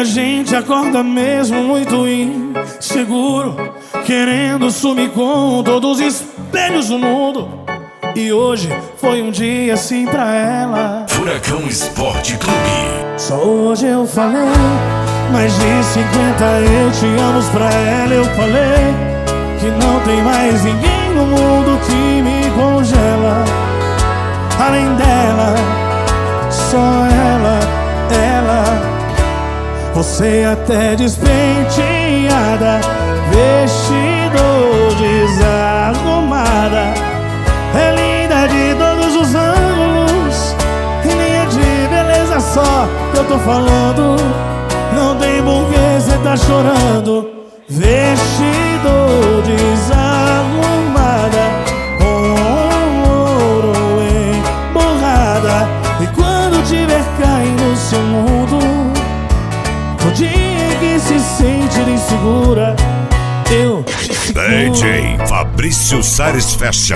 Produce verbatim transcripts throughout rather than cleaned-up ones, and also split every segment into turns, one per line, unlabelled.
a gente acorda mesmo muito inseguro, querendo sumir com todos os espelhos do mundo. E hoje foi um dia assim pra ela.
Furacão Esporte Clube.
Só hoje eu falei mais de cinquenta eu te amo pra ela. Eu falei que não tem mais ninguém no mundo que me congela. Além dela, só ela, ela. Você até despenteada, vestido desarrumada, é linda de todos os ângulos, e nem é de beleza só que eu tô falando. Não tem porquê cê tá chorando. Vestido desarrumada, com ouro emborrada. E quando tiver caindo no seu mundo, no dia que se sentir insegura, eu te seguro.
D J Fabrício Sares Fashion.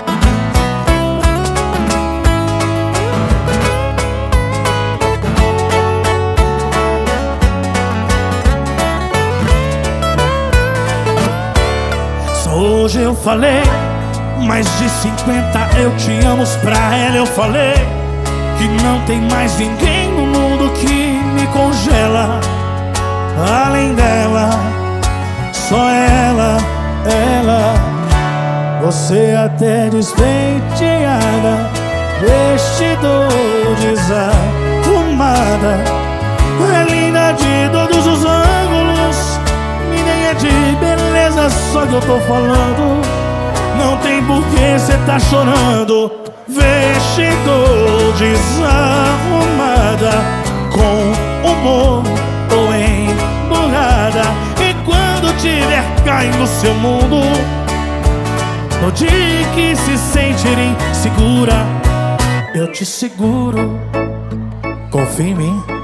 Só hoje eu falei mais de cinquenta eu te amo pra ela. Eu falei que não tem mais ninguém no mundo que me congela. Além dela, só ela, ela. Você até despenteada, vestido desarrumada, é linda de todos os ângulos, e nem é de beleza só que eu tô falando. Não tem porquê cê tá chorando. Vestido desarrumada, com humor ou emburrada. E quando tiver caindo no seu mundo, no dia que se sentir insegura, eu te seguro. Confia em mim.